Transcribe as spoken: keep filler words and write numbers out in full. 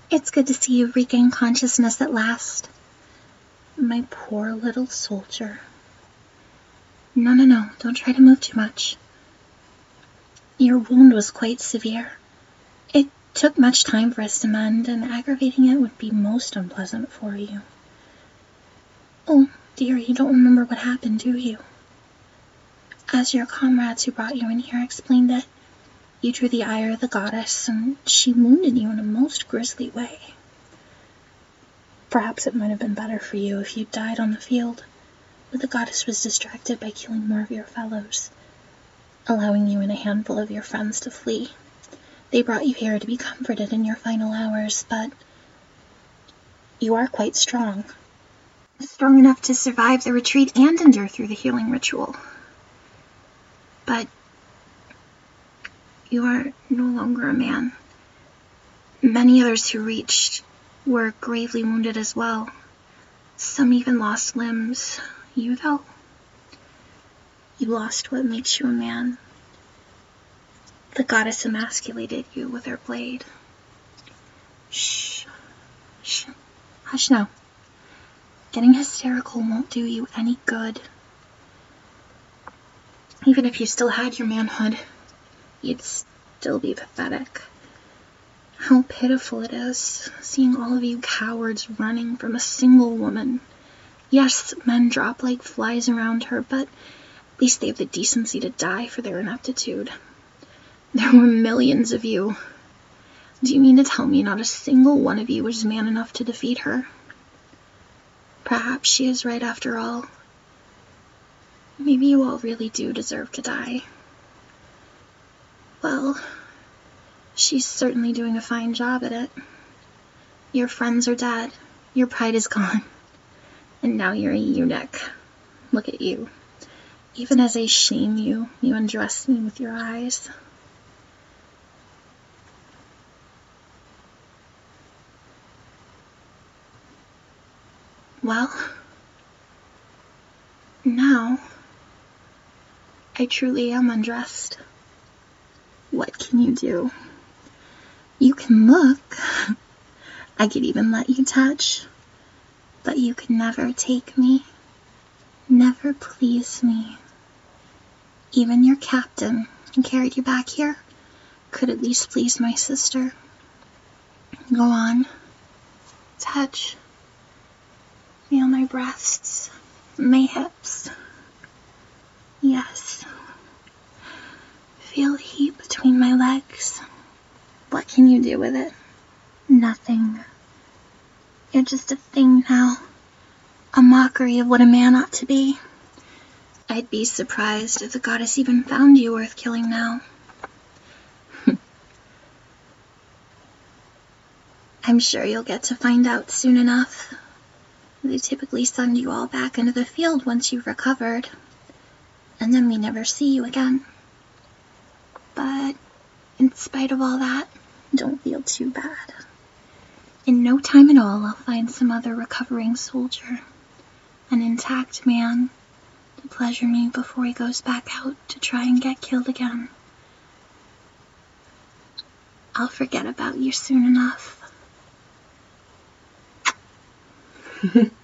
It's good to see you regain consciousness at last. My poor little soldier. No, no, no, don't try to move too much. Your wound was quite severe. It took much time for us to mend, and aggravating it would be most unpleasant for you. Oh, dear, you don't remember what happened, do you? As your comrades who brought you in here explained it, you drew the ire of the goddess, and she wounded you in a most grisly way. Perhaps it might have been better for you if you died on the field, but the goddess was distracted by killing more of your fellows, allowing you and a handful of your friends to flee. They brought you here to be comforted in your final hours, but you are quite strong. Strong enough to survive the retreat and endure through the healing ritual. But you are no longer a man. Many others who reached were gravely wounded as well. Some even lost limbs. You, though, you lost what makes you a man. The goddess emasculated you with her blade. Shh. Shh. Hush now. Getting hysterical won't do you any good. Even if you still had your manhood, you'd still be pathetic. How pitiful it is, seeing all of you cowards running from a single woman. Yes, men drop like flies around her, but at least they have the decency to die for their ineptitude. There were millions of you. Do you mean to tell me not a single one of you was man enough to defeat her? Perhaps she is right after all. Maybe you all really do deserve to die. Well, she's certainly doing a fine job at it. Your friends are dead, your pride is gone, and now you're a eunuch. Look at you. Even as I shame you, you undress me with your eyes. Well, now I truly am undressed. What can you do? You can look. I could even let you touch. But you could never take me. Never please me. Even your captain, who carried you back here, could at least please my sister. Go on. Touch. Feel my breasts. My hips. Yes. Feel heat between my legs. What can you do with it? Nothing. You're just a thing now. A mockery of what a man ought to be. I'd be surprised if the goddess even found you worth killing now. I'm sure you'll get to find out soon enough. They typically send you all back into the field once you've recovered, and then we never see you again. But in spite of all that, don't feel too bad. In no time at all, I'll find some other recovering soldier, an intact man, to pleasure me before he goes back out to try and get killed again. I'll forget about you soon enough.